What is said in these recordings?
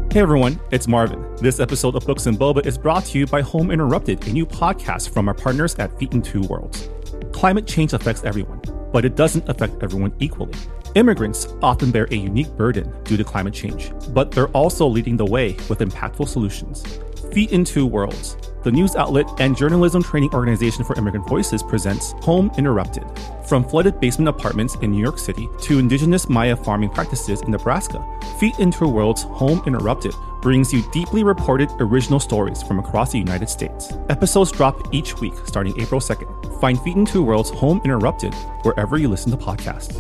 Hey everyone, it's Marvin. This episode of Books and Boba is brought to you by Home Interrupted, a new podcast from our partners at Feet in Two Worlds. Climate change affects everyone, but it doesn't affect everyone equally. Immigrants often bear a unique burden due to climate change, but they're also leading the way with impactful solutions. Feet in Two Worlds, the news outlet and journalism training organization for immigrant voices, presents Home Interrupted. From flooded basement apartments in New York City to indigenous Maya farming practices in Nebraska, Feet in Two Worlds Home Interrupted brings you deeply reported original stories from across the United States. Episodes drop each week starting April 2nd. Find Feet in Two Worlds Home Interrupted wherever you listen to podcasts.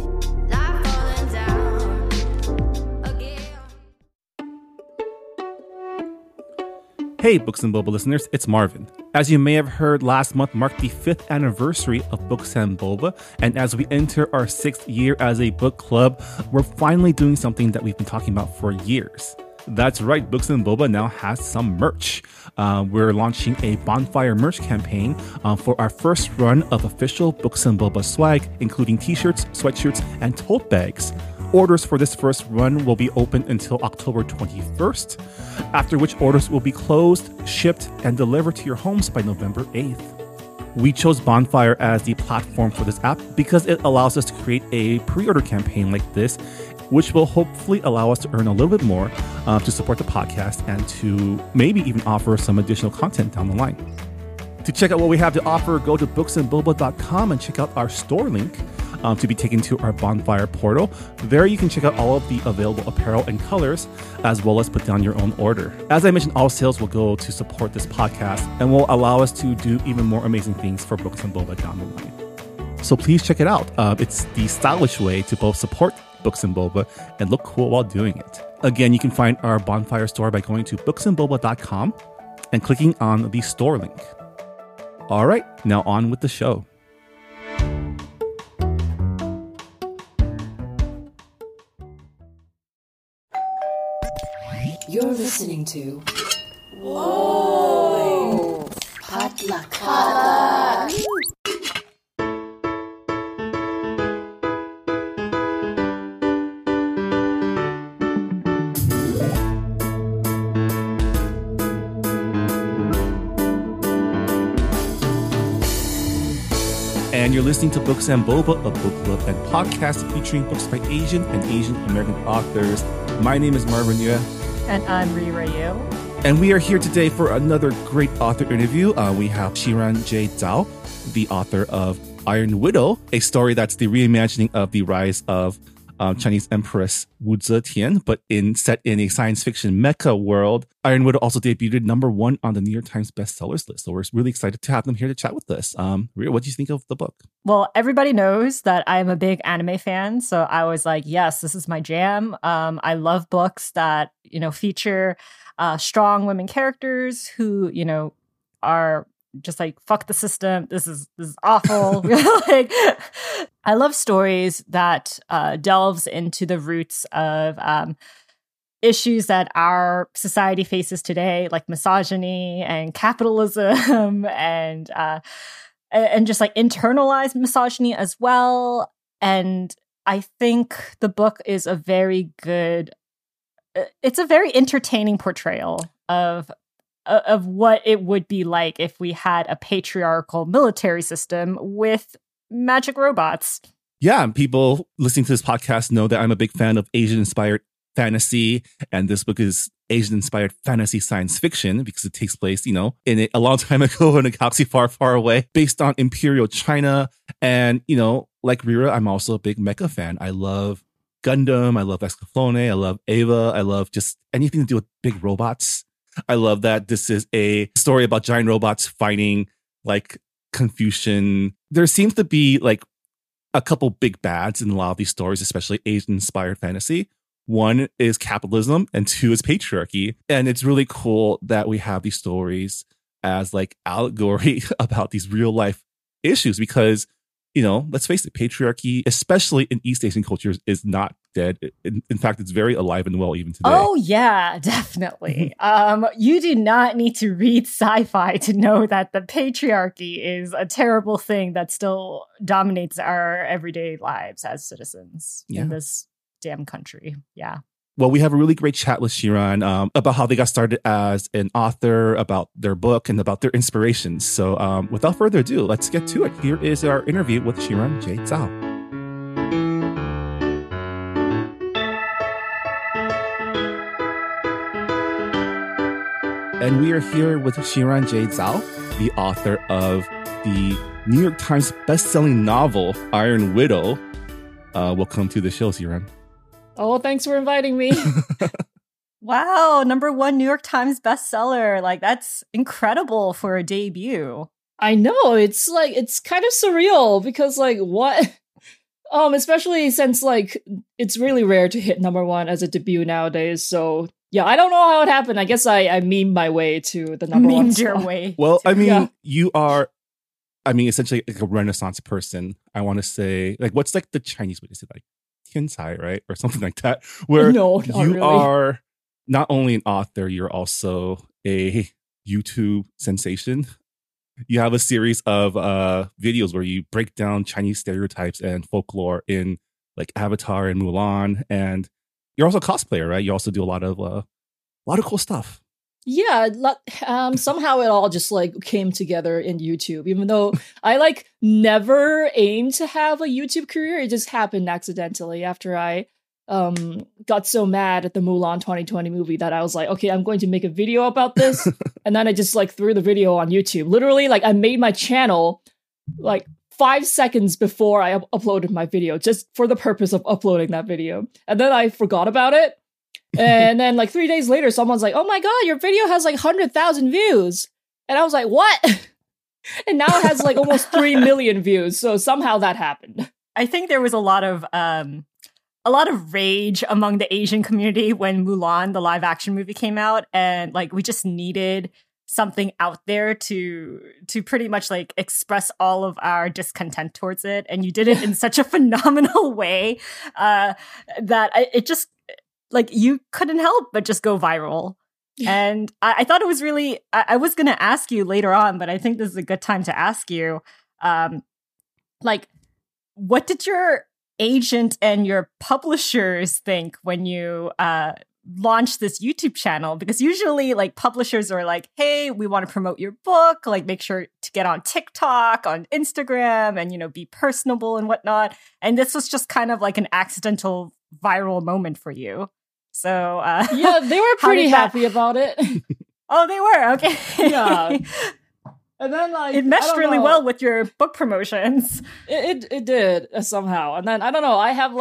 Hey, Books and Boba listeners, it's Marvin. As you may have heard, last month marked the 5th anniversary of Books and Boba, and as we enter our 6th year as a book club, we're finally doing something that we've been talking about for years. That's right, Books and Boba now has some merch. We're launching a bonfire merch campaign for our first run of official Books and Boba swag, including t-shirts, sweatshirts, and tote bags. Orders for this first run will be open until October 21st, after which orders will be closed, shipped, and delivered to your homes by November 8th. We chose Bonfire as the platform for this app because it allows us to create a pre-order campaign like this, which will hopefully allow us to earn a little bit more to support the podcast and to maybe even offer some additional content down the line. To check out what we have to offer, go to booksandboba.com and check out our store link to be taken to our Bonfire portal. There you can check out all of the available apparel and colors, as well as put down your own order. As I mentioned, all sales will go to support this podcast and will allow us to do even more amazing things for Books and Boba down the line. So please check it out. It's the stylish way to both support Books and Boba and look cool while doing it. Again, you can find our Bonfire store by going to booksandboba.com and clicking on the store link. All right, now on with the show. You're listening to Whoa! Potluck. And you're listening to Books and Boba, a book club and podcast featuring books by Asian and Asian American authors. My name is Marvin Yue. And I'm Rira Yu. And we are here today for another great author interview. We have Xiran J. Zhao, the author of Iron Widow, a story that's the reimagining of the rise of Chinese Empress Wu Zetian, but set in a science fiction mecha world. Iron Widow also debuted #1 on the New York Times bestsellers list. So we're really excited to have them here to chat with us. Rira, what do you think of the book? Well, everybody knows that I'm a big anime fan, so I was like, yes, this is my jam. I love books that, feature strong women characters who, are just like, fuck the system. This is awful. Like, I love stories that delves into the roots of issues that our society faces today, like misogyny and capitalism and just like internalized misogyny as well. And I think the book is a very entertaining portrayal of what it would be like if we had a patriarchal military system with magic robots. Yeah, people listening to this podcast know that I'm a big fan of Asian-inspired fantasy, and this book is Asian-inspired fantasy science fiction because it takes place, in a long time ago in a galaxy far, far away, based on Imperial China. And, like Rira, I'm also a big mecha fan. I love Gundam, I love Escaflowne, I love Eva, I love just anything to do with big robots. I love that this is a story about giant robots fighting like Confucian. There seems to be like a couple big bads in a lot of these stories, especially Asian-inspired fantasy. One is capitalism and two is patriarchy. And it's really cool that we have these stories as like allegory about these real life issues because, let's face it, patriarchy, especially in East Asian cultures, is not dead. In fact, it's very alive and well even today. Oh, yeah, definitely. You do not need to read sci-fi to know that the patriarchy is a terrible thing that still dominates our everyday lives as citizens in this damn country. Yeah. well, we have a really great chat with Shiran about how they got started as an author, about their book, and about their inspirations. So without further ado, let's get to it. Here is our interview with Shiran J. Zhao. And we are here with Shiran J. Zhao, the author of the New York Times bestselling novel, Iron Widow. Welcome to the show, Shiran. Oh, thanks for inviting me. Wow, #1 New York Times bestseller. Like, that's incredible for a debut. I know, it's kind of surreal because what? Especially since it's really rare to hit #1 as a debut nowadays. So yeah, I don't know how it happened. I guess I memed my way to the #1 Memed your way. Well, I mean, you are, essentially like a Renaissance person. I want to say, what's the Chinese way to say Tiancai, right? Or something like that. Where no, you really. are not only an author, you're also a YouTube sensation. You have a series of videos where you break down Chinese stereotypes and folklore in Avatar and Mulan, and you're also a cosplayer, right? You also do a lot of cool stuff. Yeah, somehow it all just came together in YouTube. Even though I never aimed to have a YouTube career, it just happened accidentally after I got so mad at the Mulan 2020 movie that I was like, okay, I'm going to make a video about this. And then I just threw the video on YouTube. Literally, I made my channel 5 seconds before I uploaded my video, just for the purpose of uploading that video. And then I forgot about it. And then 3 days later, someone's like, oh my God, your video has 100,000 views. And I was like, what? And now it has almost 3 million views. So somehow that happened. I think there was a lot of rage among the Asian community when Mulan, the live action movie, came out. And we just needed something out there to pretty much express all of our discontent towards it. And you did it in such a phenomenal way that it just you couldn't help but just go viral. And I thought it was really, I was going to ask you later on, but I think this is a good time to ask you, what did your agent and your publishers think when you launched this YouTube channel? Because usually publishers are like, hey, we want to promote your book, make sure to get on TikTok, on Instagram, and be personable and whatnot. And this was just kind of an accidental viral moment for you. So yeah, they were pretty happy about it. Oh, they were? Okay. Yeah. And then it meshed really well with your book promotions. It did somehow. And then I don't know, I have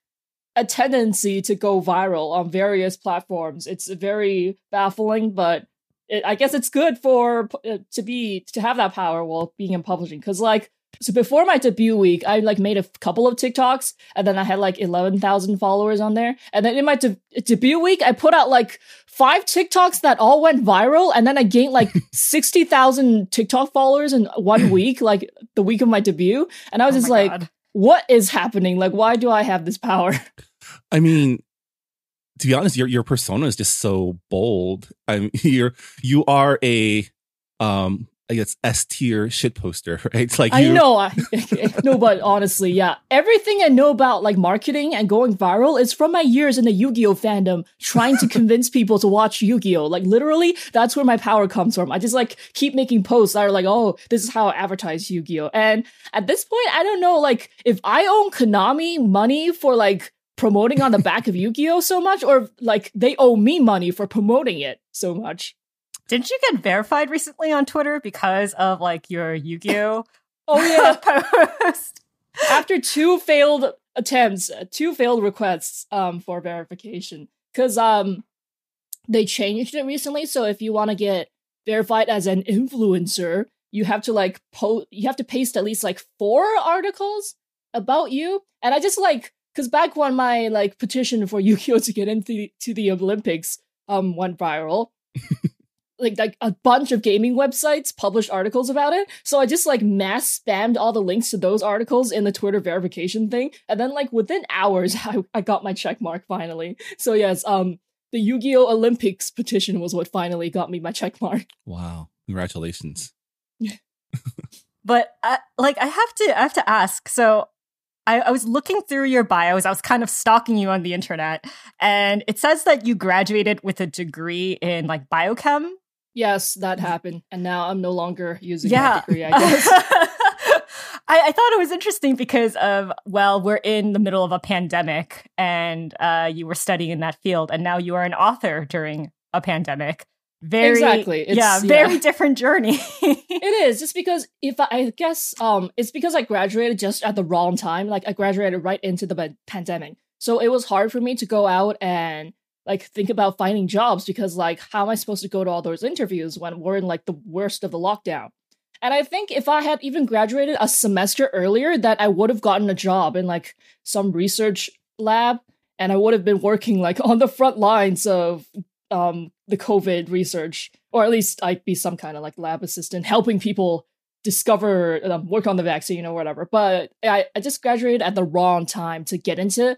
a tendency to go viral on various platforms. It's very baffling, but I guess it's good for to have that power while being in publishing. Because so before my debut week, I made a couple of TikToks, and then I had 11,000 followers on there. And then in my debut week, I put out 5 TikToks that all went viral, and then I gained 60,000 TikTok followers in 1 week, the week of my debut. And I was just God. What is happening? Why do I have this power? I mean, to be honest, your persona is just so bold. I mean, you are a I guess S-tier shitposter, right? I know. No, but honestly, yeah. Everything I know about marketing and going viral is from my years in the Yu-Gi-Oh fandom, trying to convince people to watch Yu-Gi-Oh. Literally, that's where my power comes from. I just keep making posts that are oh, this is how I advertise Yu-Gi-Oh. And at this point, I don't know, if I owe Konami money for promoting on the back of Yu-Gi-Oh so much, or they owe me money for promoting it so much. Didn't you get verified recently on Twitter because of your Yu-Gi-Oh? Oh yeah. Post? After 2 failed attempts, 2 failed requests for verification. Because they changed it recently, so if you want to get verified as an influencer, you have to you have to paste at least 4 articles about you. And I just because back when my petition for Yu-Gi-Oh to get into the Olympics went viral. A bunch of gaming websites published articles about it. So I just mass spammed all the links to those articles in the Twitter verification thing. And then within hours, I got my check mark finally. So yes, the Yu-Gi-Oh! Olympics petition was what finally got me my check mark. Wow. Congratulations. But I have to ask, so I was looking through your bios. I was kind of stalking you on the internet, and it says that you graduated with a degree in like biochem. Yes, that happened. And now I'm no longer using that degree, I guess. I thought it was interesting because of, well, we're in the middle of a pandemic and you were studying in that field, and now you are an author during a pandemic. Exactly. Very different journey. It is, just because I guess it's because I graduated just at the wrong time. Like I graduated right into the pandemic. So it was hard for me to go out and like think about finding jobs, because like how am I supposed to go to all those interviews when we're in like the worst of the lockdown? And I think if I had even graduated a semester earlier, that I would have gotten a job in like some research lab, and I would have been working like on the front lines of the COVID research, or at least I'd be some kind of like lab assistant helping people discover, work on the vaccine or whatever. But I just graduated at the wrong time to get into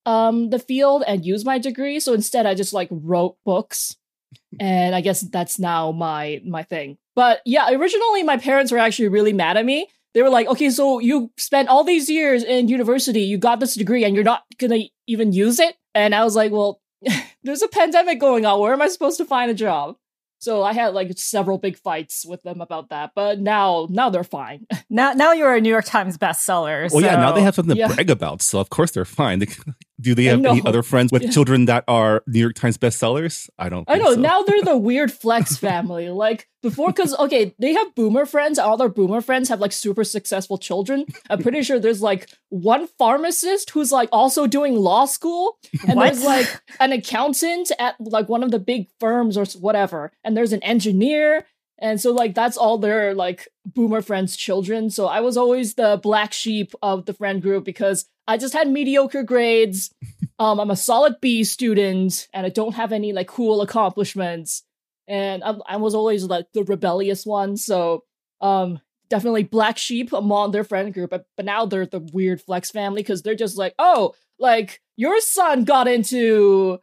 the field and use my degree. So instead I just like wrote books, and I guess that's now my thing. But yeah, originally my parents were actually really mad at me. They were like, okay, so you spent all these years in university, you got this degree, and you're not gonna even use it? And I was like, well, there's a pandemic going on. Where am I supposed to find a job? So I had like several big fights with them about that, but now they're fine. Now you're a New York Times bestseller. Well, yeah, now they have something to brag about, so of course they're fine. Do they have any other friends with children that are New York Times bestsellers? I don't think so. Now they're the weird flex family. Like before, because, okay, they have boomer friends. All their boomer friends have like super successful children. I'm pretty sure there's like one pharmacist who's like also doing law school. And there's like an accountant at like one of the big firms or whatever. And there's an engineer. And so like that's all their like boomer friends' children. So I was always the black sheep of the friend group because I just had mediocre grades. I'm a solid B student, and I don't have any like cool accomplishments. And I was always like the rebellious one. So definitely black sheep among their friend group. But now they're the weird flex family because they're just like, oh, like your son got into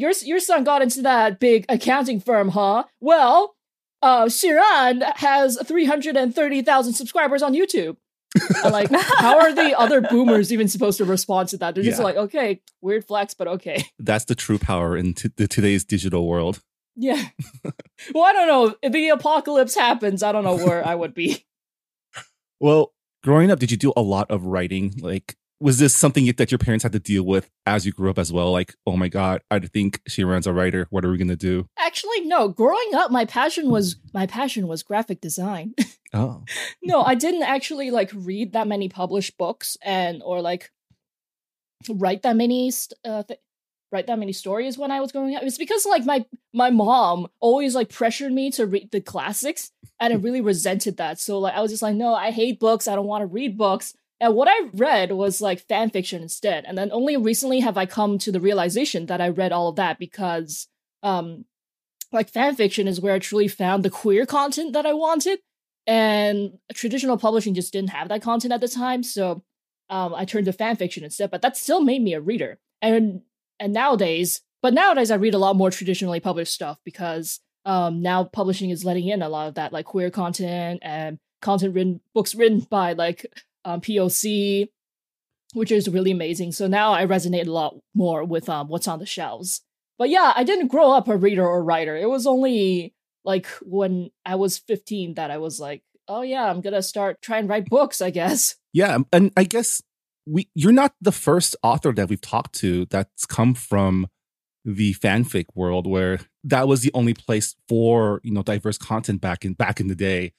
that big accounting firm, huh? Well, Shiran has 330,000 subscribers on YouTube. And like, how are the other boomers even supposed to respond to that? They're just like, okay, weird flex, but okay. That's the true power in today's digital world. Yeah. Well, I don't know. If the apocalypse happens, I don't know where I would be. Well, growing up, did you do a lot of writing? Like, was this something that your parents had to deal with as you grew up as well? Like, oh my God, I think Shiran's a writer. What are we going to do? Actually, no. Growing up, my passion was graphic design. Oh. No, I didn't actually like read that many published books or like write that many stories when I was growing up. It's because like my mom always like pressured me to read the classics, and I really resented that. So like I was just like, no, I hate books. I don't want to read books. And what I read was like fan fiction instead. And then only recently have I come to the realization that I read all of that because like fan fiction is where I truly found the queer content that I wanted. And traditional publishing just didn't have that content at the time. So I turned to fan fiction instead. But that still made me a reader. And nowadays I read a lot more traditionally published stuff because now publishing is letting in a lot of that like queer content and books written by like POC, which is really amazing. So now I resonate a lot more with what's on the shelves. But yeah, I didn't grow up a reader or writer. It was only like when I was 15 that I was like, oh yeah, I'm gonna try and write books, I guess. Yeah, and I guess you're not the first author that we've talked to that's come from the fanfic world, where that was the only place for diverse content back in the day.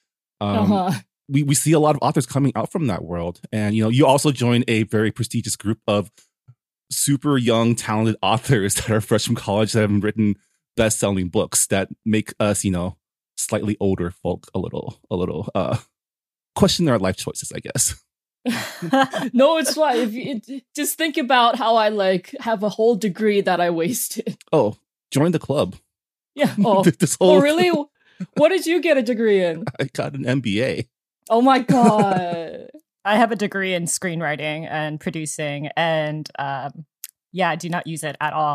We see a lot of authors coming out from that world. And, you also join a very prestigious group of super young, talented authors that are fresh from college that have written best-selling books that make us, slightly older folk a little question our life choices, I guess. No, it's fine. Just think about how I like have a whole degree that I wasted. Oh, join the club. Yeah. Oh, really? What did you get a degree in? I got an MBA. Oh my God. I have a degree in screenwriting and producing, and I do not use it at all.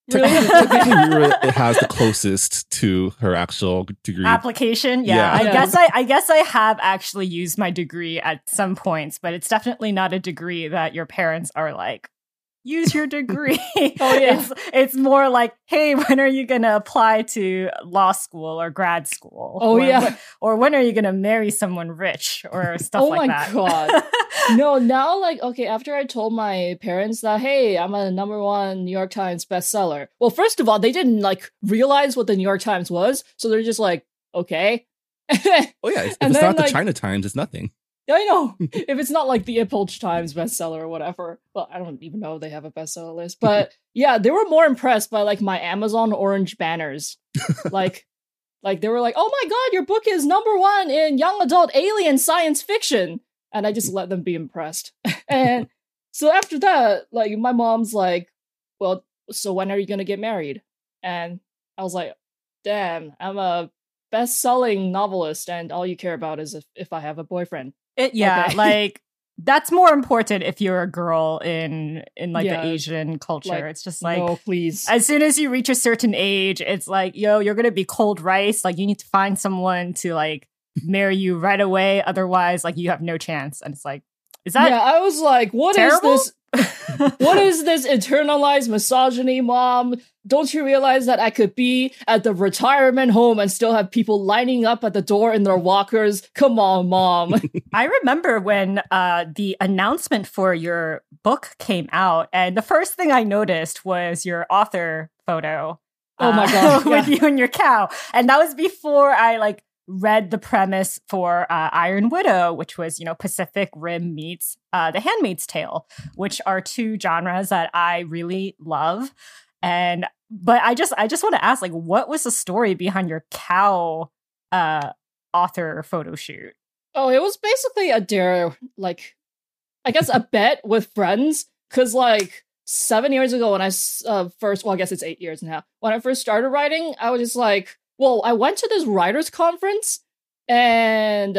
Technically, Rira has the closest to her actual degree. Application, yeah. I guess I have actually used my degree at some points, but it's definitely not a degree that your parents are like, use your degree. Oh yeah, it's more like, hey, when are you gonna apply to law school or grad school? Oh yeah, or when are you gonna marry someone rich or stuff like that? Oh my god. No, now like, okay, after I told my parents that, hey, I'm a #1 New York Times bestseller. Well, first of all, they didn't like realize what the New York Times was, so they're just like, okay. Oh yeah, if it's not the China Times, it's nothing. Yeah, I know. If it's not like the Epoch Times bestseller or whatever. Well, I don't even know if they have a bestseller list. But yeah, they were more impressed by like my Amazon orange banners. like they were like, oh my god, your book is #1 in young adult alien science fiction. And I just let them be impressed. And so after that, like my mom's like, well, so when are you gonna get married? And I was like, damn, I'm a best-selling novelist and all you care about is if I have a boyfriend. Okay. Like that's more important if you're a girl in like the Asian culture. Like, it's just like, no, please. As soon as you reach a certain age, it's like, yo, you're gonna be cold rice. Like you need to find someone to like marry you right away. Otherwise, like you have no chance. And it's like, is that? Yeah, I was like, what terrible? Is this? What is this internalized misogyny, mom? Don't you realize that I could be at the retirement home and still have people lining up at the door in their walkers? Come on, mom. I remember when the announcement for your book came out, and the first thing I noticed was your author photo. Oh my god, with you and your cow, and that was before I like read the premise for Iron Widow, which was, you know, Pacific Rim meets The Handmaid's Tale, which are two genres that I really love. But I just want to ask, like, what was the story behind your cow author photo shoot? Oh, it was basically a dare, like, I guess a bet with friends, because like 7 years ago when I first, well, I guess it's 8 years now, when I first started writing, I was just like, well, I went to this writers conference and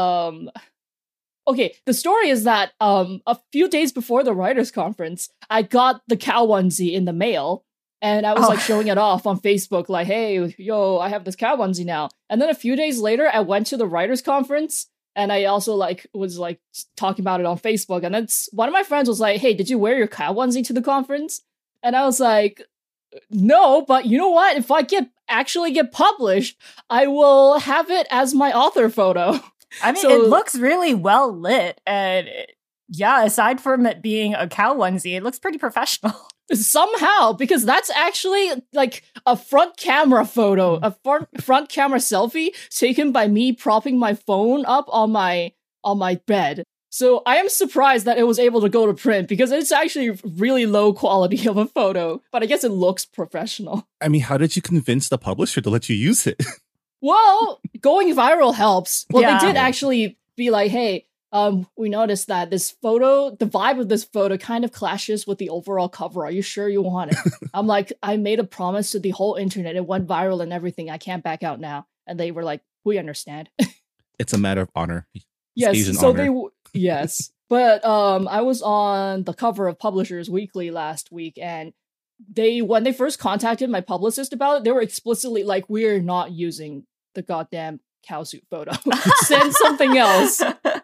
okay, the story is that a few days before the writers conference, I got the cow onesie in the mail and I was like showing it off on Facebook like, hey, yo, I have this cow onesie now. And then a few days later, I went to the writers conference and I also like was like talking about it on Facebook. And then one of my friends was like, hey, did you wear your cow onesie to the conference? And I was like, no, but you know what? If I actually get published, I will have it as my author photo. I mean, it looks really well lit. And aside from it being a cow onesie, it looks pretty professional. Somehow, because that's actually like a front camera photo, a front camera selfie taken by me propping my phone up on my bed. So I am surprised that it was able to go to print because it's actually really low quality of a photo, but I guess it looks professional. I mean, how did you convince the publisher to let you use it? Well, going viral helps. Well, they did actually be like, hey, we noticed that this photo, the vibe of this photo kind of clashes with the overall cover. Are you sure you want it? I'm like, I made a promise to the whole internet. It went viral and everything. I can't back out now. And they were like, we understand. It's a matter of honor. Yes, so honor. Yes. But I was on the cover of Publishers Weekly last week, and when they first contacted my publicist about it, they were explicitly like, we're not using the goddamn cow suit photo. Send something else.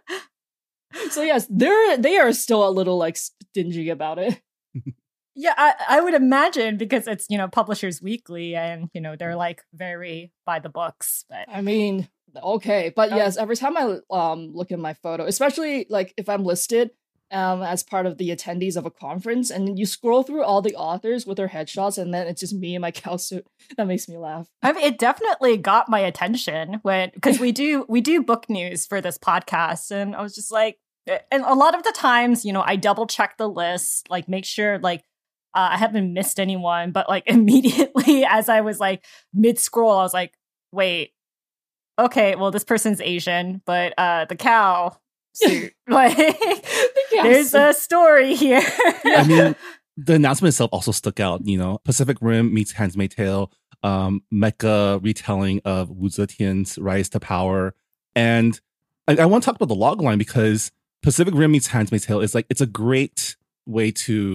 So yes, they are still a little like stingy about it. Yeah, I would imagine because it's, you know, Publishers Weekly and, you know, they're like very by the books. But I mean, okay. But yes, every time I look at my photo, especially like if I'm listed as part of the attendees of a conference and you scroll through all the authors with their headshots and then it's just me in my cow suit, that makes me laugh. I mean, it definitely got my attention because we do book news for this podcast, and I was just like, and a lot of the times, you know, I double check the list, like make sure like I haven't missed anyone, but like immediately as I was like mid scroll, I was like, wait, okay, well this person's Asian, but the cow suit, like there's a story here. I mean, the announcement itself also stuck out. You know, Pacific Rim meets Handmaid's Tale, mecha retelling of Wu Zetian's rise to power, and I want to talk about the logline because Pacific Rim meets Handmaid's Tale is like, it's a great way to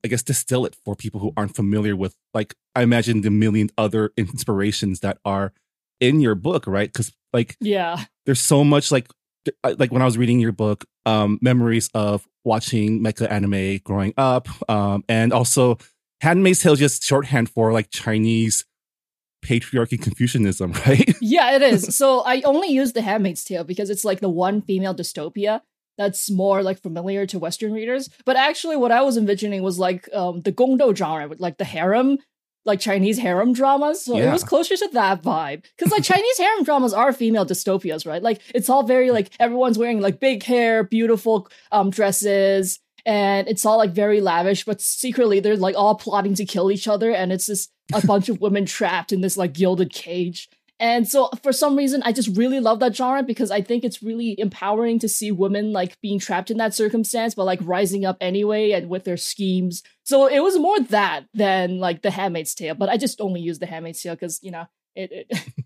I guess, distill it for people who aren't familiar with, like, I imagine the million other inspirations that are in your book, right? Because, like, Yeah. there's so much, like when I was reading your book, memories of watching mecha anime growing up, and also Handmaid's Tale, just shorthand for like Chinese patriarchy Confucianism, right? Yeah, it is. So I only use The Handmaid's Tale because it's like the one female dystopia that's more like familiar to Western readers. But actually what I was envisioning was like the Gongdou genre with like the harem, like Chinese harem dramas. So it was closer to that vibe. Because like Chinese harem dramas are female dystopias, right? Like it's all very like everyone's wearing like big hair, beautiful dresses, and it's all like very lavish, but secretly they're like all plotting to kill each other, and it's just a bunch of women trapped in this like gilded cage. And so for some reason, I just really love that genre because I think it's really empowering to see women like being trapped in that circumstance, but like rising up anyway and with their schemes. So it was more that than like The Handmaid's Tale, but I just only use The Handmaid's Tale because, you know, it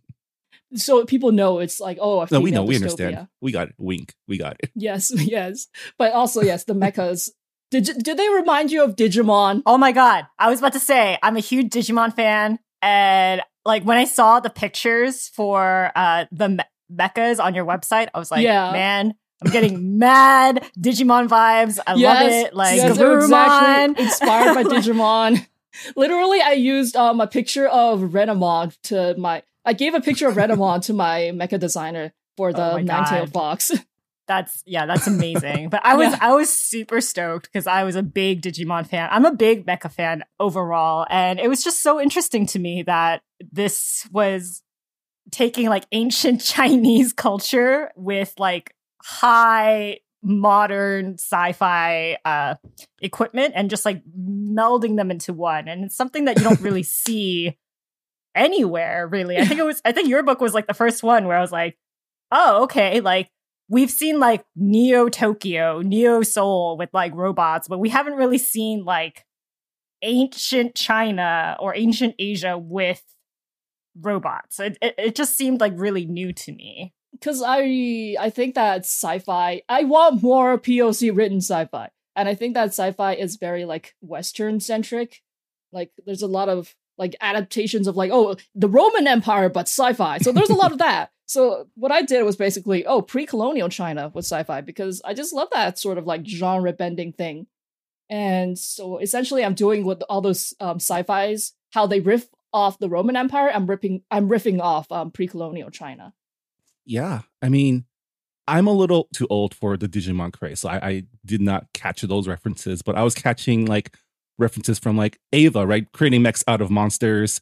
so people know it's like, oh, no, we know, dystopia. we understand. We got it. Wink. We got it. Yes, yes. But also, yes, the mechas. Did they remind you of Digimon? Oh my god. I was about to say, I'm a huge Digimon fan. And like when I saw the pictures for the mechas on your website, I was like, man, I'm getting mad Digimon vibes. I love it. Like, yes, exactly inspired by Digimon. Literally, I used a picture of Renamon I gave a picture of Renamon to my mecha designer for the Nine-Tailed Fox. That's amazing. But I was super stoked because I was a big Digimon fan. I'm a big mecha fan overall. And it was just so interesting to me that this was taking like ancient Chinese culture with like high modern sci-fi equipment and just like melding them into one. And it's something that you don't really see anywhere, really. I think your book was like the first one where I was like, oh, okay, like we've seen like Neo Tokyo, Neo Seoul with like robots, but we haven't really seen like ancient China or ancient Asia with robots. It just seemed like really new to me. Because I think that sci-fi, I want more POC written sci-fi. And I think that sci-fi is very like Western centric. Like there's a lot of like adaptations of like, oh, the Roman Empire, but sci-fi. So there's a lot of that. So what I did was basically, pre-colonial China with sci-fi, because I just love that sort of like genre bending thing. And so essentially I'm doing with all those sci-fis, how they riff off the Roman Empire, I'm riffing off pre-colonial China. Yeah. I mean, I'm a little too old for the Digimon craze, so I did not catch those references, but I was catching like references from like Ava, right? Creating mechs out of monsters.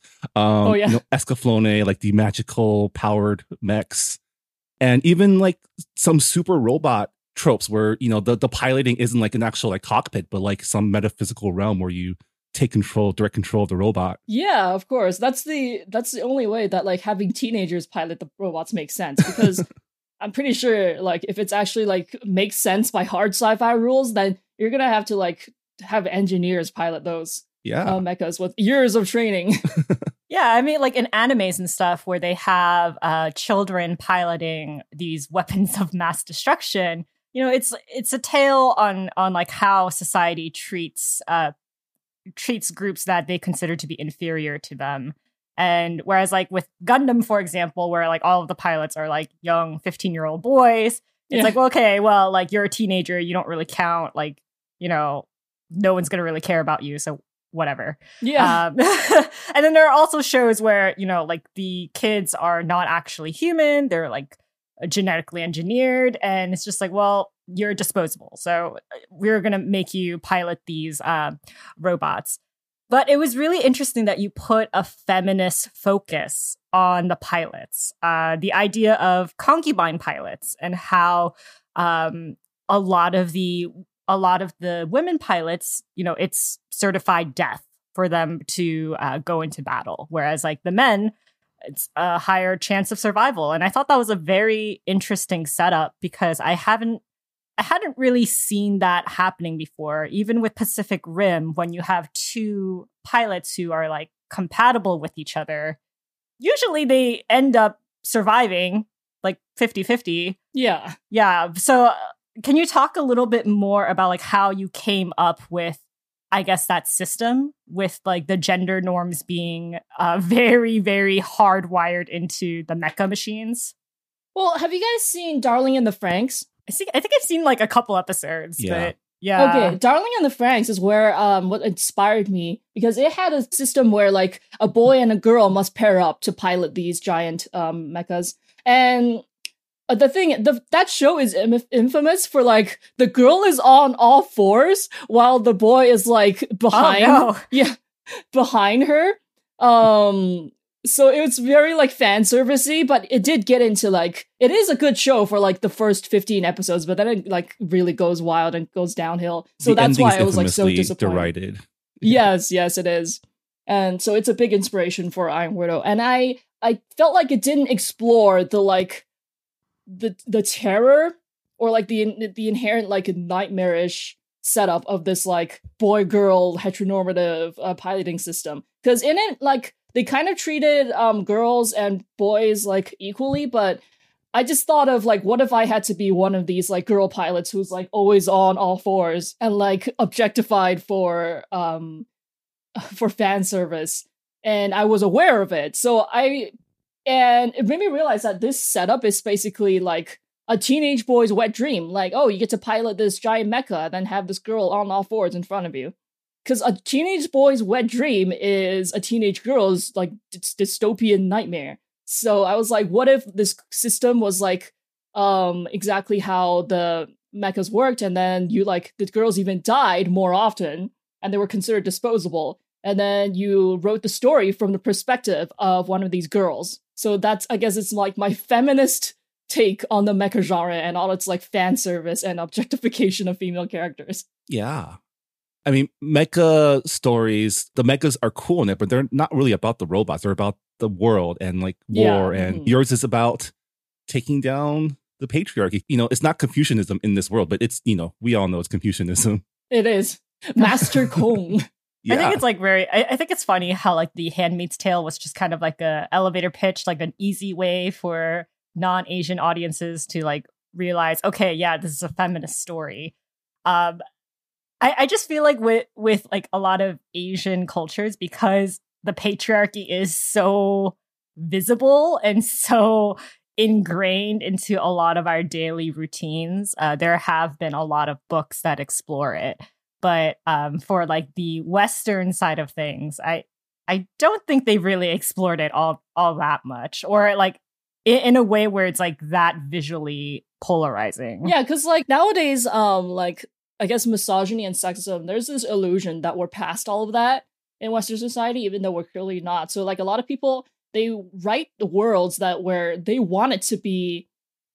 Escaflowne, like the magical powered mechs. And even like some super robot tropes where, you know, the piloting isn't like an actual like cockpit, but like some metaphysical realm where you take direct control of the robot. Yeah, of course. That's the only way that like having teenagers pilot the robots makes sense, because I'm pretty sure like if it's actually like makes sense by hard sci-fi rules, then you're gonna have to like have engineers pilot those mechas with years of training. Yeah, I mean, like in animes and stuff where they have children piloting these weapons of mass destruction, you know, it's a tale on like how society treats groups that they consider to be inferior to them. And whereas like with Gundam, for example, where like all of the pilots are like young 15-year-old boys, it's like, well, okay, well, like you're a teenager, you don't really count, like, you know, no one's gonna really care about you, so whatever. Yeah. And then there are also shows where, you know, like the kids are not actually human, they're like genetically engineered, and it's just like, well, you're disposable, so we're gonna make you pilot these robots. But it was really interesting that you put a feminist focus on the pilots, the idea of concubine pilots, and how a lot of the women pilots, you know, it's certified death for them to go into battle, whereas like the men, it's a higher chance of survival. And I thought that was a very interesting setup because I hadn't really seen that happening before. Even with Pacific Rim, when you have two pilots who are like compatible with each other, usually they end up surviving like 50-50. Yeah. Yeah. So can you talk a little bit more about like how you came up with I guess, that system with like the gender norms being very, very hardwired into the mecha machines. Well, have you guys seen Darling in the Franxx? I think I've seen like a couple episodes, but yeah. Okay, Darling in the Franxx is where what inspired me, because it had a system where like a boy and a girl must pair up to pilot these giant mechas. And that show is infamous for like the girl is on all fours while the boy is like behind. Oh, no. Behind her. So it was very like fan servicey, but it did get into like, it is a good show for like the first 15 episodes, but then it like really goes wild and goes downhill. So that's why I was like so disappointed. Derided. Yes, it is. And so it's a big inspiration for Iron Widow. And I felt like it didn't explore the like the terror or like the inherent like nightmarish setup of this like boy girl heteronormative piloting system. Because in it, like, they kind of treated girls and boys like equally, but I just thought of like, what if I had to be one of these like girl pilots who's like always on all fours and like objectified for fan service, and I was aware of it. And it made me realize that this setup is basically like a teenage boy's wet dream. Like, oh, you get to pilot this giant mecha and then have this girl on all fours in front of you. Because a teenage boy's wet dream is a teenage girl's like dystopian nightmare. So I was like, what if this system was like exactly how the mechas worked, and then you like the girls even died more often and they were considered disposable, and then you wrote the story from the perspective of one of these girls. So that's, I guess it's like my feminist take on the mecha genre and all its like fan service and objectification of female characters. Yeah. I mean, mecha stories, the mechas are cool in it, but they're not really about the robots. They're about the world and like war. And yours is about taking down the patriarchy. You know, it's not Confucianism in this world, but it's, you know, we all know it's Confucianism. It is. Master Kong. Yeah. I think it's like I think it's funny how like The Handmaid's Tale was just kind of like a elevator pitch, like an easy way for non-Asian audiences to like realize, okay, yeah, this is a feminist story. I just feel like with like a lot of Asian cultures, because the patriarchy is so visible and so ingrained into a lot of our daily routines, there have been a lot of books that explore it. But for like the Western side of things, I don't think they've really explored it all that much, or like in a way where it's like that visually polarizing. Yeah, because like nowadays, like I guess misogyny and sexism, there's this illusion that we're past all of that in Western society, even though we're clearly not. So like a lot of people, they write the worlds where they want it to be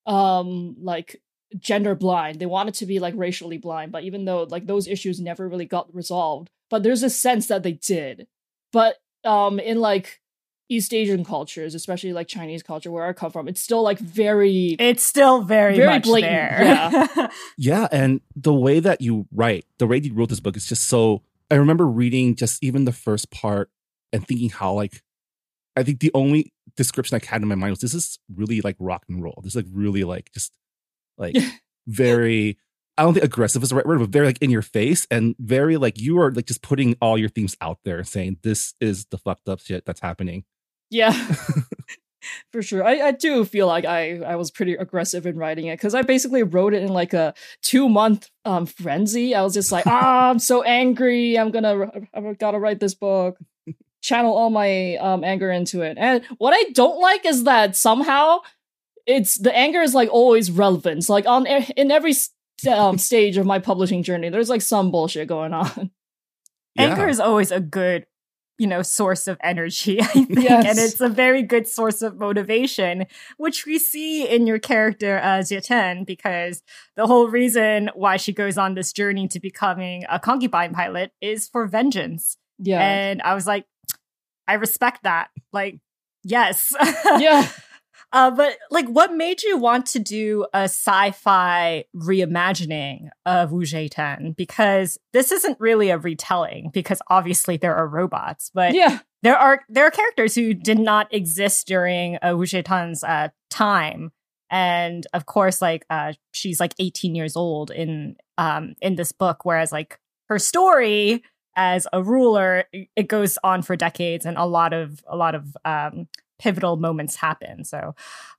like gender blind. They want it to be like racially blind, but even though like those issues never really got resolved, but there's a sense that they did. But in like East Asian cultures, especially like Chinese culture where I come from, it's still very much blatant. There. Yeah. Yeah, and the way that you write, the way you wrote this book is just so. I remember reading just even the first part and thinking how like, I think the only description I had in my mind was, this is really like rock and roll. This is like really like just like very, I don't think aggressive is the right word, but very like in your face, and very like you are like just putting all your themes out there and saying this is the fucked up shit that's happening. Yeah, for sure. I do feel like I was pretty aggressive in writing it, because I basically wrote it in like a 2-month frenzy. I was just like, I'm so angry. I've gotta write this book. Channel all my anger into it. And what I don't like is that somehow the anger is like always relevant. So, like in every stage of my publishing journey, there's like some bullshit going on. Yeah. Anger is always a good, source of energy, I think. Yes. And it's a very good source of motivation, which we see in your character, Jie Ten, because the whole reason why she goes on this journey to becoming a concubine pilot is for vengeance. Yeah. And I was like, I respect that. Like, yes. Yeah. But like, what made you want to do a sci-fi reimagining of Wu Jie Ten? Because this isn't really a retelling, because obviously there are robots, but yeah, there are characters who did not exist during Wu Jie Ten's time, and of course, like she's like 18 years old in this book, whereas like her story as a ruler, it goes on for decades, and a lot of pivotal moments happen. So,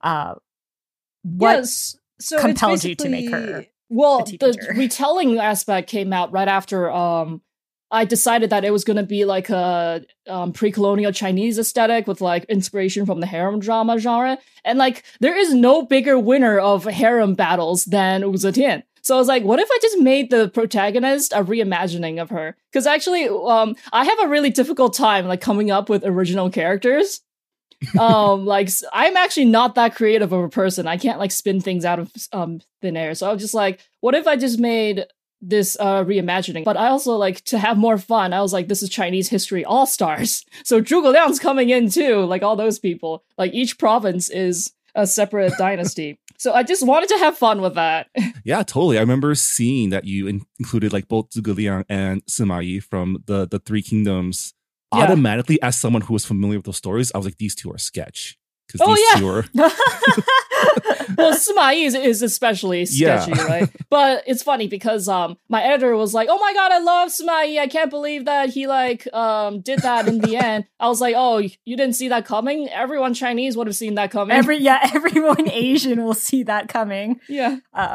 what so compelled you to make her? Well, the retelling aspect came out right after I decided that it was going to be like a pre-colonial Chinese aesthetic with like inspiration from the harem drama genre. And like, there is no bigger winner of harem battles than Wu Zetian. So I was like, what if I just made the protagonist a reimagining of her? Because actually, I have a really difficult time like coming up with original characters. Like I'm actually not that creative of a person. I can't like spin things out of thin air. So I was just like, what if I just made this reimagining? But I also like to have more fun. I was like, this is Chinese history all-stars. So Zhuge Liang's coming in too, like all those people. Like each province is a separate dynasty. So I just wanted to have fun with that. Yeah, totally. I remember seeing that you included like both Zhuge Liang and Sima Yi from the Three Kingdoms. Yeah. Automatically, as someone who was familiar with those stories, I was like, these two are sketch. Because two are... Well, Sima Yi is especially sketchy, right? But it's funny because my editor was like, oh my god, I love Sima Yi. I can't believe that he like did that in the end. I was like, oh, you didn't see that coming? Everyone Chinese would have seen that coming. Everyone Asian will see that coming. Yeah.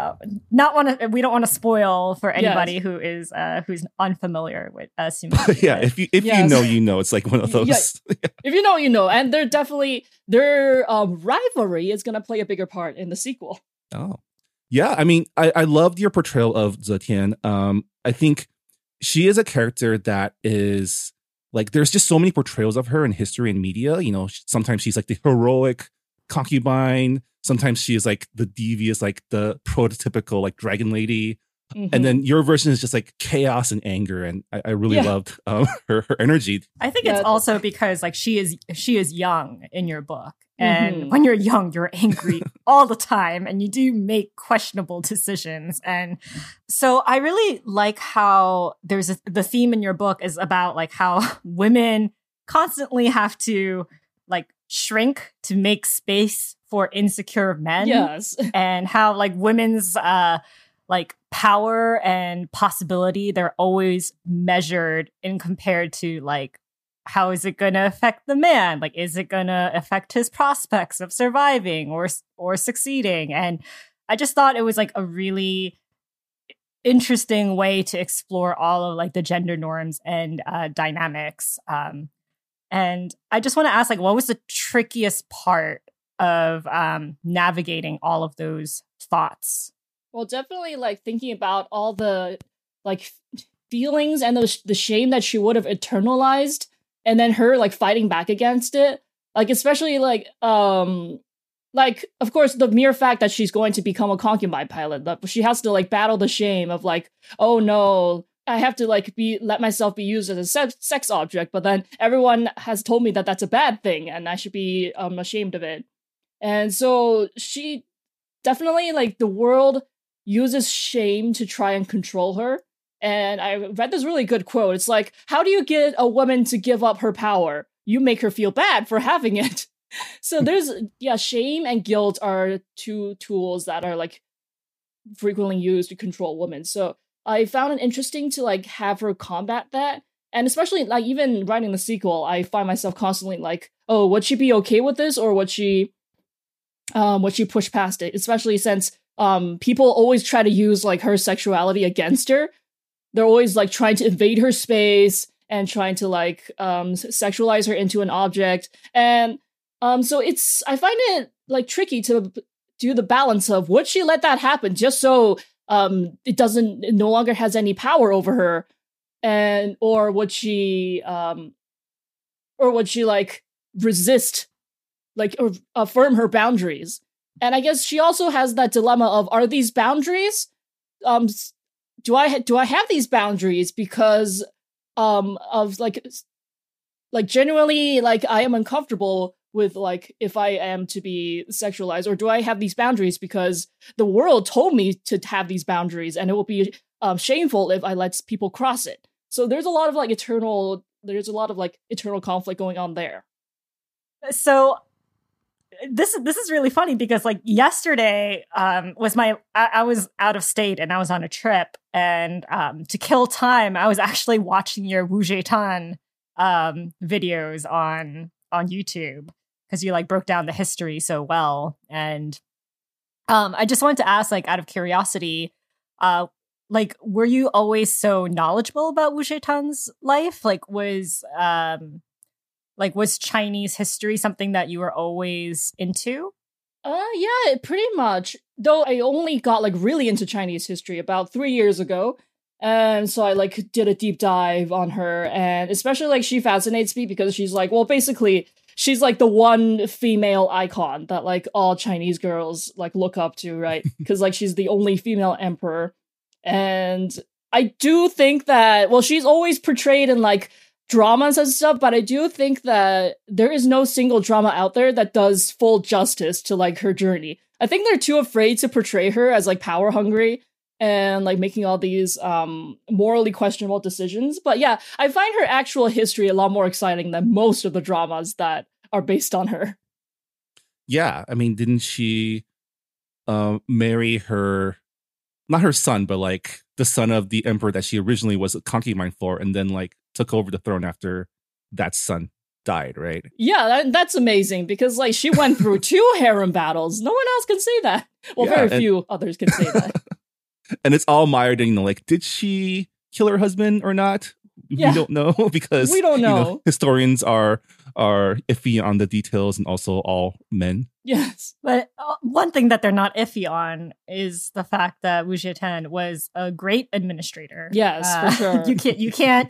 We don't want to spoil for anybody who is who's unfamiliar with Sima Yi. Yeah, if you know, you know. It's like one of those. Yeah. If you know, you know. And they're definitely their rivalry is going to play a bigger part in the sequel. Oh, yeah. I mean, I loved your portrayal of Zetian. I think she is a character that is like, there's just so many portrayals of her in history and media. You know, sometimes she's like the heroic concubine. Sometimes she is like the devious, like the prototypical like dragon lady. Mm-hmm. And then your version is just like chaos and anger, and I really loved her energy. I think it's also because like she is young in your book, and when you're young, you're angry all the time, and you do make questionable decisions. And so I really like how the theme in your book is about like how women constantly have to like shrink to make space for insecure men. Yes, and how like women's like power and possibility, they're always measured and compared to like, how is it going to affect the man? Like, is it going to affect his prospects of surviving or succeeding? And I just thought it was like a really interesting way to explore all of like the gender norms and dynamics. And I just want to ask, like, what was the trickiest part of navigating all of those thoughts? Well, definitely like thinking about all the like feelings and the shame that she would have internalized, and then her like fighting back against it. Like especially like of course the mere fact that she's going to become a concubine pilot, but she has to like battle the shame of like, oh no, I have to like let myself be used as a sex object, but then everyone has told me that that's a bad thing and I should be ashamed of it. And so she definitely like the world uses shame to try and control her. And I read this really good quote. It's like, how do you get a woman to give up her power? You make her feel bad for having it. So there's, shame and guilt are two tools that are like frequently used to control women. So I found it interesting to like have her combat that. And especially like even writing the sequel, I find myself constantly like, oh, would she be okay with this? Or would she push past it? Especially since people always try to use like her sexuality against her. They're always like trying to invade her space and trying to like sexualize her into an object. And so I find it like tricky to do the balance of, would she let that happen just so it no longer has any power over her, and or would she like resist, like affirm her boundaries? And I guess she also has that dilemma of, are these boundaries? Do I have these boundaries because of like genuinely like I am uncomfortable with like if I am to be sexualized, or do I have these boundaries because the world told me to have these boundaries and it will be shameful if I let people cross it? So there's a lot of eternal conflict going on there. So this is really funny because like yesterday was I was out of state and I was on a trip, and to kill time I was actually watching your Wu Tan videos on YouTube because you like broke down the history so well. And I just wanted to ask, like, out of curiosity, like, were you always so knowledgeable about Wu Tan's life? Was Chinese history something that you were always into? Yeah, pretty much. Though I only got like really into Chinese history about 3 years ago. And so I like did a deep dive on her, and especially like she fascinates me because she's like, well, basically she's like the one female icon that like all Chinese girls like look up to, right? Because like she's the only female emperor. And I do think that, well, she's always portrayed in like dramas and stuff, but I do think that there is no single drama out there that does full justice to like her journey. I think they're too afraid to portray her as like power hungry and like making all these morally questionable decisions. But yeah, I find her actual history a lot more exciting than most of the dramas that are based on her. Yeah, I mean, didn't she marry her, not her son, but like the son of the emperor that she originally was a concubine for, and then like took over the throne after that son died, right? Yeah, that's amazing because like she went through 2 harem battles. No one else can say that. Well, Yeah, very few others can say that. And it's all mired in, like, did she kill her husband or not? Yeah. We don't know because We don't know. Historians are iffy on the details, and also all men. Yes. But one thing that they're not iffy on is the fact that Wu Tan was a great administrator. Yes, for sure. You can't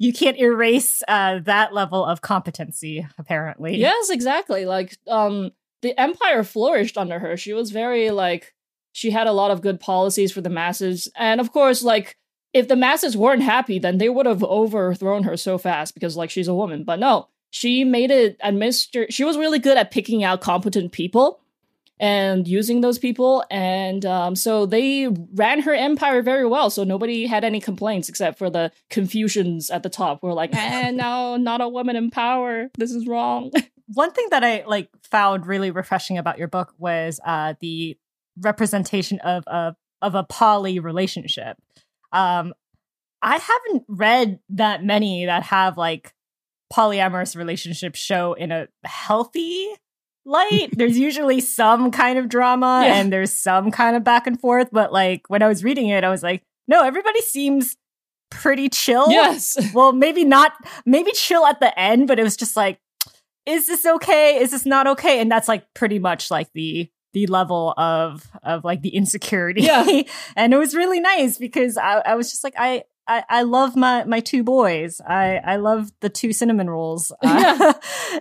erase that level of competency, apparently. Yes, exactly. Like, the empire flourished under her. She was very, like, she had a lot of good policies for the masses. And of course, like, if the masses weren't happy, then they would have overthrown her so fast because, like, she's a woman. But no, she made it she was really good at picking out competent people and using those people. And so they ran her empire very well. So nobody had any complaints except for the Confucians at the top who were like, no, not a woman in power. This is wrong. One thing that I like found really refreshing about your book was the representation of a poly relationship. I haven't read that many that have like polyamorous relationships show in a healthy light. There's usually some kind of drama and there's some kind of back and forth. But like when I was reading it, I was like, no, everybody seems pretty chill. Yes. Well, maybe chill at the end, but it was just like, is this okay? Is this not okay? And that's like pretty much like the level of like the insecurity. Yeah. And it was really nice because I was just like, I love my 2 boys. I love the 2 cinnamon rolls. Yeah.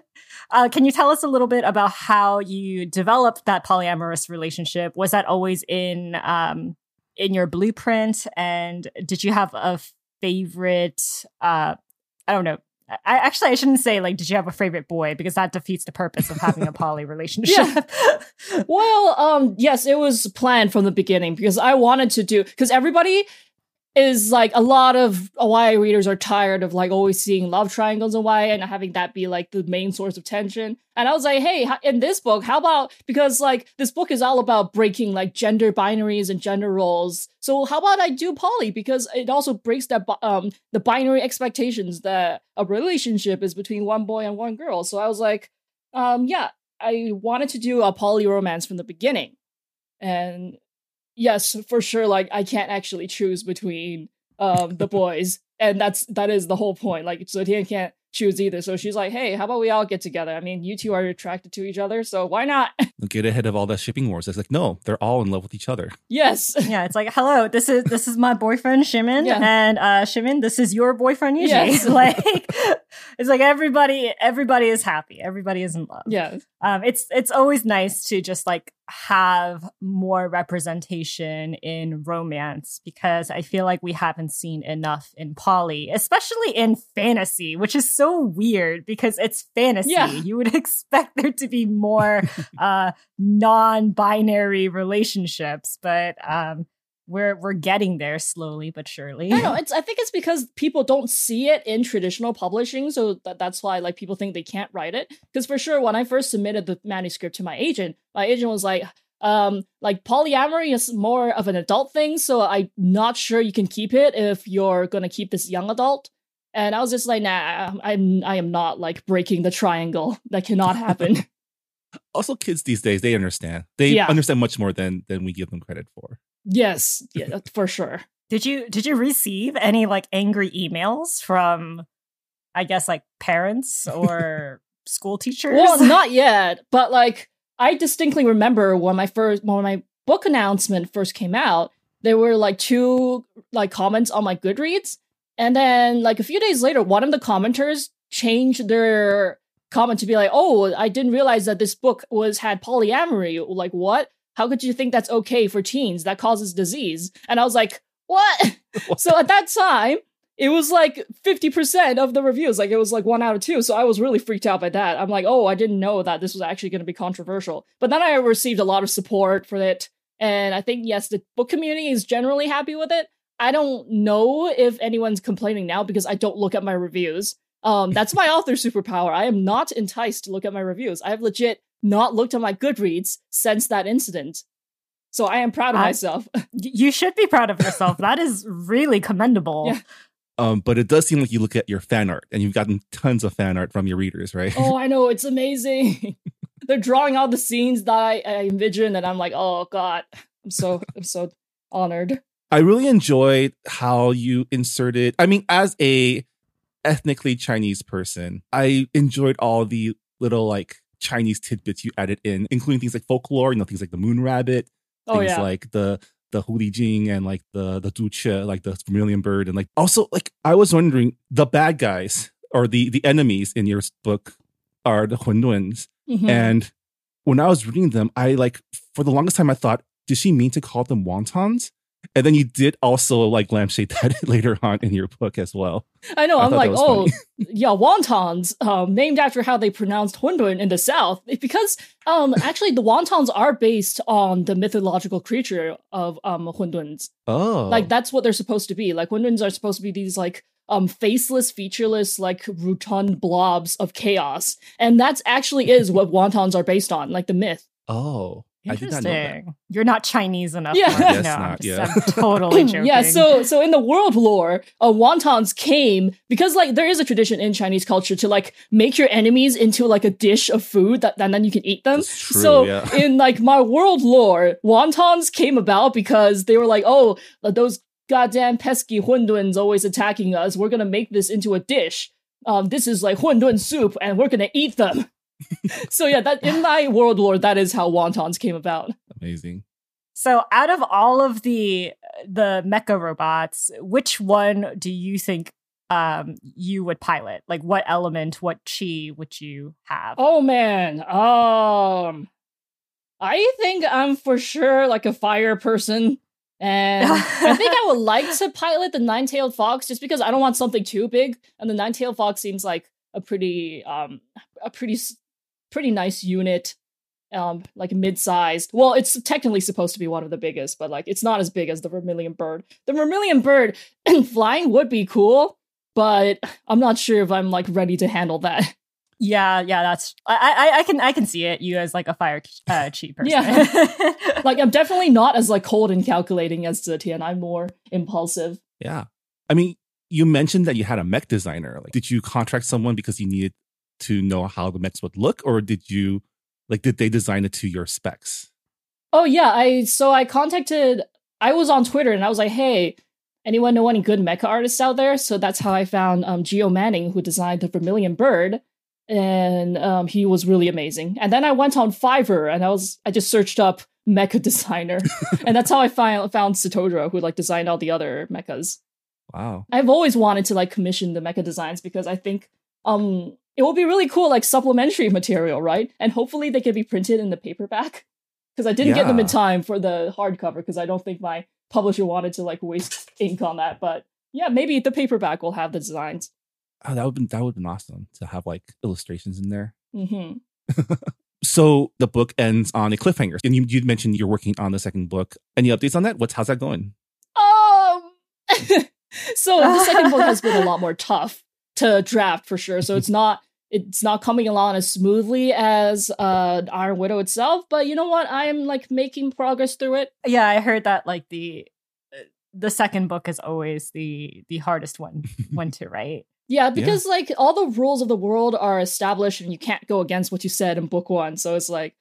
Can you tell us a little bit about how you developed that polyamorous relationship? Was that always in your blueprint? And did you have a favorite, I don't know. I shouldn't say like, did you have a favorite boy? Because that defeats the purpose of having a poly relationship. Yeah. Well, yes, it was planned from the beginning because I wanted to because everybody is like, a lot of YA readers are tired of like always seeing love triangles in YA and having that be like the main source of tension. And I was like, hey, in this book, how about, because like this book is all about breaking like gender binaries and gender roles. So how about I do poly, because it also breaks that the binary expectations that a relationship is between one boy and one girl. So I was like, yeah, I wanted to do a poly romance from the beginning. And yes, for sure, like I can't actually choose between the boys, and that is the whole point. Like, so Tian can't choose either. So she's like, hey, how about we all get together? I mean, you 2 are attracted to each other, so why not? Get ahead of all the shipping wars. It's like, no, they're all in love with each other. Yes. Yeah, it's like, hello, this is my boyfriend Shimin, and Shimin, this is your boyfriend Yuji. Yes. Like, it's like everybody is happy, everybody is in love. Yeah. It's always nice to just like have more representation in romance, because I feel like we haven't seen enough in poly, especially in fantasy, which is so weird because it's fantasy. Yeah. You would expect there to be more non-binary relationships, but we're getting there slowly but surely. I don't know. I think it's because people don't see it in traditional publishing, so that's why like people think they can't write it. Because for sure, when I first submitted the manuscript to my agent was like polyamory is more of an adult thing, so I'm not sure you can keep it if you're gonna keep this young adult. And I was just like, nah, I am not like breaking the triangle. That cannot happen. Also, kids these days, they understand. They understand much more than we give them credit for. Yes, yeah, for sure. Did you receive any like angry emails from, I guess, like parents or school teachers? Well, not yet, but like I distinctly remember when my book announcement first came out, there were like 2 like comments on my Goodreads, and then like a few days later, one of the commenters changed their comment to be like, "Oh, I didn't realize that this book had polyamory. Like, what? How could you think that's okay for teens? That causes disease." And I was like, what? So at that time, it was like 50% of the reviews. Like, it was like 1 out of 2. So I was really freaked out by that. I'm like, oh, I didn't know that this was actually going to be controversial. But then I received a lot of support for it. And I think, yes, the book community is generally happy with it. I don't know if anyone's complaining now because I don't look at my reviews. That's my author superpower. I am not enticed to look at my reviews. I have legit not looked at my Goodreads since that incident. So I am proud of myself. You should be proud of yourself. That is really commendable. Yeah. But it does seem like you look at your fan art and you've gotten tons of fan art from your readers, right? Oh, I know. It's amazing. They're drawing all the scenes that I envision, and I'm like, oh God, I'm so honored. I really enjoyed how you inserted, I mean, as a ethnically Chinese person, I enjoyed all the little like Chinese tidbits you added in, including things like folklore, things like the moon rabbit, things like the Hu Li Jing and like the Zhu, like the vermilion bird. And like, also like, I was wondering, the bad guys or the enemies in your book are the Hunduns. Mm-hmm. And when I was reading them, I like, for the longest time, I thought, did she mean to call them wontons? And then you did also like lampshade that later on in your book as well. I know. I'm like, oh, funny. yeah, wontons, named after how they pronounced Hundun in the South. Because actually the wontons are based on the mythological creature of Hunduns. Oh. Like that's what they're supposed to be. Like Hunduns are supposed to be these like faceless, featureless, like rotund blobs of chaos. And that's actually is what wontons are based on, like the myth. Oh. I did not know that. You're not Chinese enough. Yeah. Mark. I'm totally joking. Yeah, so in the world lore, wontons came because like there is a tradition in Chinese culture to like make your enemies into like a dish of food and then you can eat them. That's true, so yeah. in like my world lore, wontons came about because they were like, oh, those goddamn pesky Hunduns always attacking us. We're gonna make this into a dish. This is like Hundun soup, and we're gonna eat them. So yeah, that in my world lore, that is how wontons came about. Amazing. So out of all of the mecha robots, which one do you think you would pilot? Like what element, what chi would you have? Oh man. I think I'm for sure like a fire person. And I think I would like to pilot the Nine-Tailed Fox just because I don't want something too big. And the Nine-Tailed Fox seems like a pretty nice unit, like mid-sized. Well, it's technically supposed to be one of the biggest, but like it's not as big as the Vermilion Bird. The Vermilion Bird flying would be cool, but I'm not sure if I'm like ready to handle that. Yeah, that's I can see it. You as like a fire chi person. Yeah, like I'm definitely not as like cold and calculating as Zetian. I'm more impulsive. Yeah, I mean, you mentioned that you had a mech designer. Like, did you contract someone because you needed to know how the mechs would look, or did they design it to your specs? Oh yeah, I was on Twitter and I was like, hey, anyone know any good mecha artists out there? So that's how I found Geo Manning, who designed the Vermilion Bird, and he was really amazing. And then I went on Fiverr and I just searched up mecha designer, and that's how I found Satojo, who like designed all the other mechas. Wow. I've always wanted to like commission the mecha designs because I think it will be really cool, like supplementary material, right? And hopefully they can be printed in the paperback. Because I didn't get them in time for the hardcover, because I don't think my publisher wanted to like waste ink on that. But yeah, maybe the paperback will have the designs. Oh, that would have been awesome to have like illustrations in there. Mm-hmm. So the book ends on a cliffhanger. And you mentioned you're working on the second book. Any updates on that? How's that going? So the second book has been a lot more tough to draft for sure. So it's not coming along as smoothly as Iron Widow itself. But you know what? I am like making progress through it. Yeah, I heard that like the second book is always the hardest one to write. Yeah, because like all the rules of the world are established and you can't go against what you said in book one. So it's like,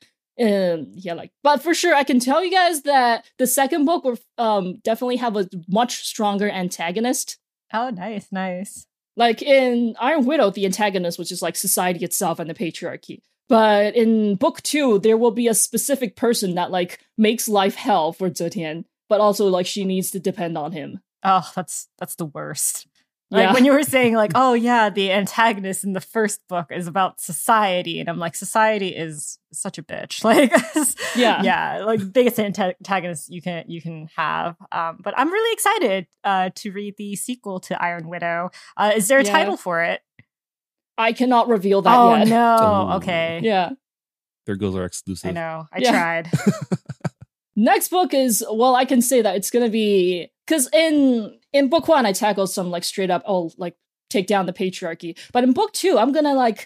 but for sure, I can tell you guys that the second book will definitely have a much stronger antagonist. Oh, nice. Like in Iron Widow, the antagonist was just like society itself and the patriarchy. But in book 2, there will be a specific person that like makes life hell for Zetian, but also like she needs to depend on him. Oh, that's the worst. Like when you were saying like, oh yeah, the antagonist in the first book is about society, and I'm like, society is such a bitch. Like, like biggest antagonist you can have. But I'm really excited to read the sequel to Iron Widow. Is there a title for it? I cannot reveal that yet. Oh no. Okay. Yeah. There goes our exclusive. I know. I tried. Next book is, well, I can say that it's going to be, because in book 1, I tackled some like straight up, take down the patriarchy. But in book 2, I'm going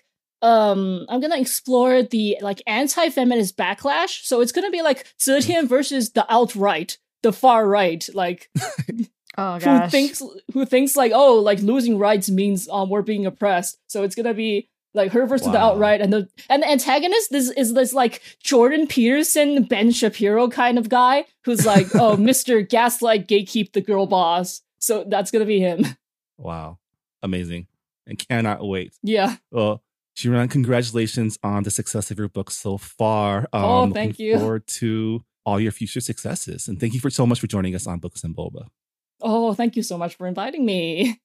to explore the like anti-feminist backlash. So it's going to be like Zetian versus the alt-right, the far right, like oh gosh. who thinks like, oh, like losing rights means we're being oppressed. So it's going to be like her versus the outright, and the antagonist is this like Jordan Peterson, Ben Shapiro kind of guy who's like, oh, Mr. Gaslight Gatekeep the girl boss. So that's gonna be him. Wow, amazing, and cannot wait. Yeah. Well, Shiran, congratulations on the success of your book so far. Thank you. Looking forward to all your future successes, and thank you so much for joining us on Books and Boba. Oh, thank you so much for inviting me.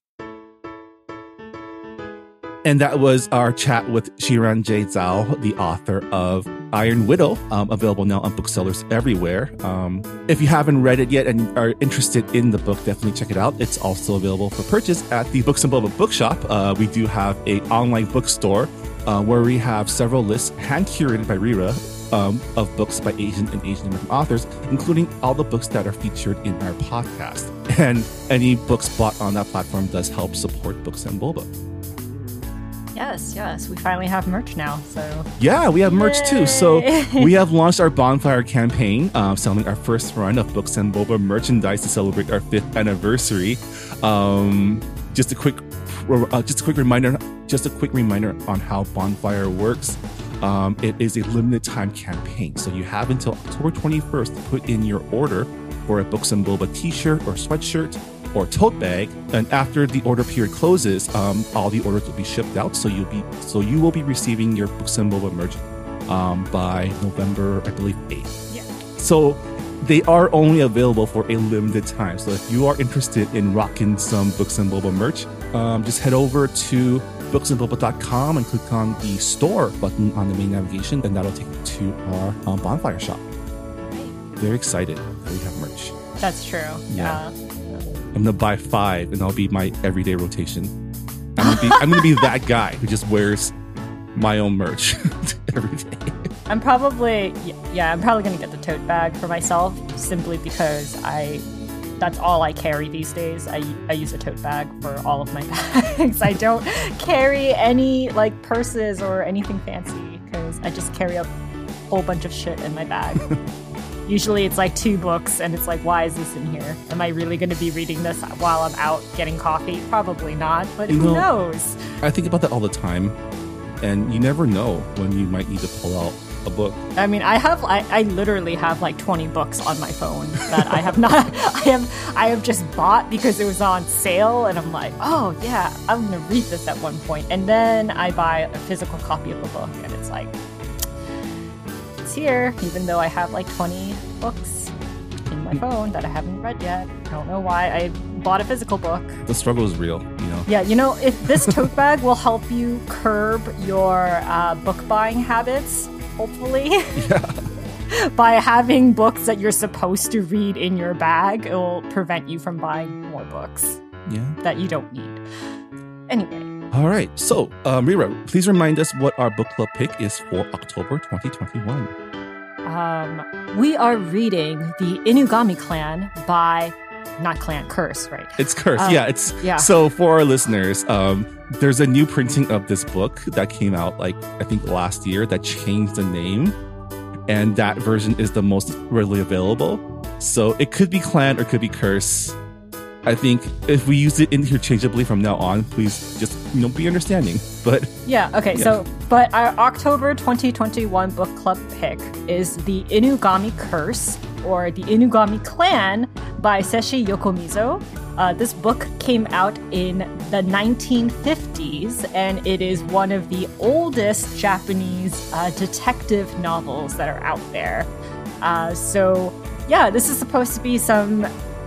And that was our chat with Shiran J. Zhao, the author of Iron Widow, available now on booksellers everywhere. If you haven't read it yet and are interested in the book, definitely check it out. It's also available for purchase at the Books and Boba bookshop. We do have an online bookstore where we have several lists hand-curated by Rira of books by Asian and Asian American authors, including all the books that are featured in our podcast. And any books bought on that platform does help support Books and Boba. Yes. We finally have merch now. So yeah, we have merch too. So we have launched our bonfire campaign, selling our first run of Books and Boba merchandise to celebrate our 5th anniversary. Just a quick reminder on how bonfire works. It is a limited time campaign, so you have until October 21st to put in your order for a Books and Boba t-shirt or sweatshirt or tote bag, and after the order period closes, all the orders will be shipped out. So you will be receiving your Books and Boba merch by November, I believe, 8th. Yeah. So they are only available for a limited time. So if you are interested in rocking some Books and Boba merch, just head over to booksandboba.com and click on the store button on the main navigation, and that'll take you to our bonfire shop. Very excited that we have merch. That's true. Yeah. I'm gonna buy 5, and I'll be my everyday rotation. I'm gonna be that guy who just wears my own merch every day. I'm probably gonna get the tote bag for myself simply because that's all I carry these days. I use a tote bag for all of my bags. I don't carry any like purses or anything fancy because I just carry a whole bunch of shit in my bag. Usually it's like 2 books, and it's like, why is this in here? Am I really going to be reading this while I'm out getting coffee? Probably not, but who knows? I think about that all the time, and you never know when you might need to pull out a book. I mean, I literally have like 20 books on my phone that I have not, I have just bought because it was on sale, and I'm like, oh yeah, I'm going to read this at one point. And then I buy a physical copy of the book, and it's like, here, even though I have like 20 books in my phone that I haven't read yet. I don't know why I bought a physical book. The struggle is real, you know. Yeah, if this tote bag will help you curb your book buying habits, hopefully. Yeah. By having books that you're supposed to read in your bag, it will prevent you from buying more books. Yeah. That you don't need. Anyway. All right. So, Rira, please remind us what our book club pick is for October 2021. We are reading The Inugami Clan by, not clan, Curse, right? It's Curse. So for our listeners, there's a new printing of this book that came out, I think last year, that changed the name. And that version is the most readily available. So it could be clan or it could be Curse. I think if we use it interchangeably from now on, please just be understanding. But but our October 2021 book club pick is The Inugami Curse, or The Inugami Clan by Seshi Yokomizo. This book came out in the 1950s, and it is one of the oldest Japanese detective novels that are out there. This is supposed to be some,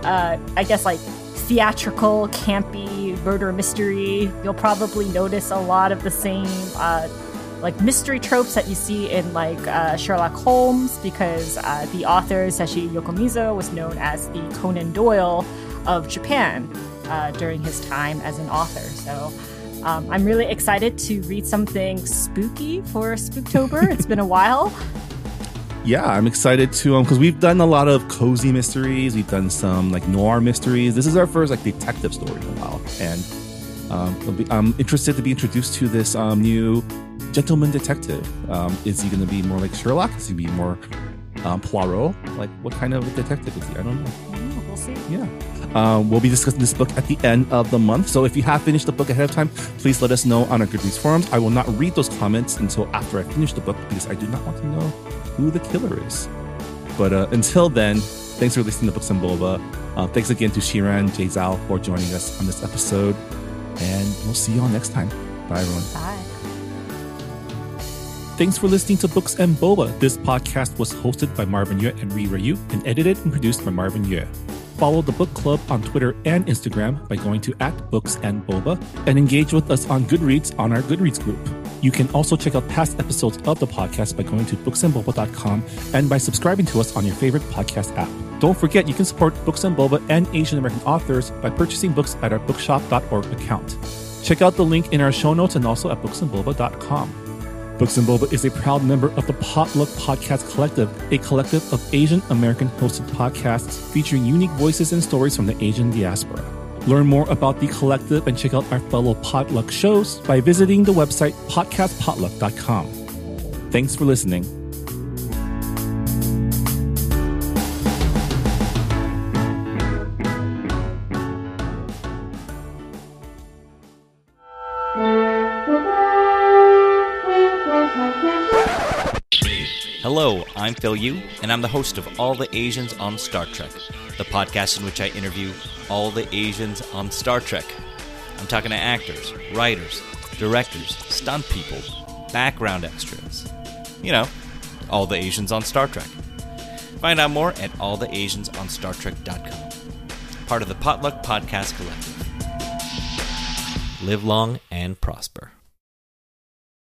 theatrical, campy murder mystery. You'll probably notice a lot of the same mystery tropes that you see in Sherlock Holmes, because the author Seshi Yokomizo was known as the Conan Doyle of Japan during his time as an author. So I'm really excited to read something spooky for Spooktober. It's been a while. Yeah, I'm excited to, because we've done a lot of cozy mysteries. We've done some noir mysteries. This is our first detective story in a while. And I'm interested to be introduced to this new gentleman detective. Is he going to be more like Sherlock? Is he going to be more Poirot? What kind of a detective is he? I don't know. We'll see. Yeah. We'll be discussing this book at the end of the month. So if you have finished the book ahead of time, please let us know on our Goodreads forums. I will not read those comments until after I finish the book, because I do not want to know who the killer is. But until then, thanks for listening to Books and Boba. Thanks again to Shiran J. Zhao for joining us on this episode. And we'll see you all next time. Bye, everyone. Bye. Thanks for listening to Books and Boba. This podcast was hosted by Marvin Yue and Rira Yu and edited and produced by Marvin Yue. Follow the book club on Twitter and Instagram by going to @BooksandBoba and engage with us on Goodreads on our Goodreads group. You can also check out past episodes of the podcast by going to booksandboba.com and by subscribing to us on your favorite podcast app. Don't forget, you can support Books and Boba and Asian American authors by purchasing books at our bookshop.org account. Check out the link in our show notes and also at booksandboba.com. Books and Boba is a proud member of the Potluck Podcast Collective, a collective of Asian American hosted podcasts featuring unique voices and stories from the Asian diaspora. Learn more about the collective and check out our fellow Potluck shows by visiting the website podcastpotluck.com. Thanks for listening. Hello, I'm Phil Yu, and I'm the host of All the Asians on Star Trek, the podcast in which I interview all the Asians on Star Trek. I'm talking to actors, writers, directors, stunt people, background extras. All the Asians on Star Trek. Find out more at alltheasiansonstartrek.com. Part of the Potluck Podcast Collective. Live long and prosper.